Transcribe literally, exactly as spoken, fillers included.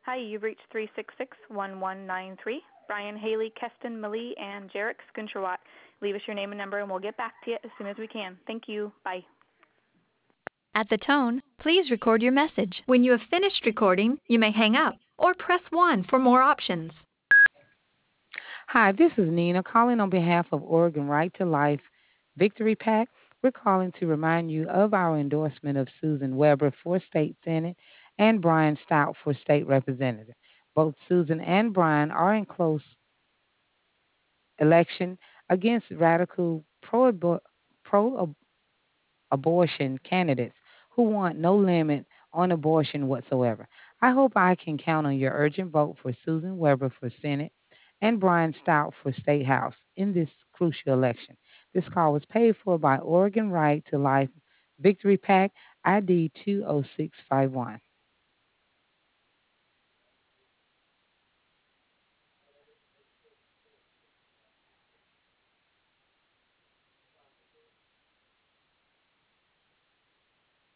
Hi, you've reached three six six, one one nine three. Brian, Haley, Keston, Malie, and Jarek Skuncherwat. Leave us your name and number, and we'll get back to you as soon as we can. Thank you. Bye. At the tone, please record your message. When you have finished recording, you may hang up or press one for more options. Hi, this is Nina calling on behalf of Oregon Right to Life Victory PAC. We're calling to remind you of our endorsement of Susan Weber for State Senate and Brian Stout for State Representative. Both Susan and Brian are in close election against radical pro pro abortion candidates who want no limit on abortion whatsoever. I hope I can count on your urgent vote for Susan Weber for Senate and Brian Stout for State House in this crucial election. This call was paid for by Oregon Right to Life Victory PAC I D two oh six five one.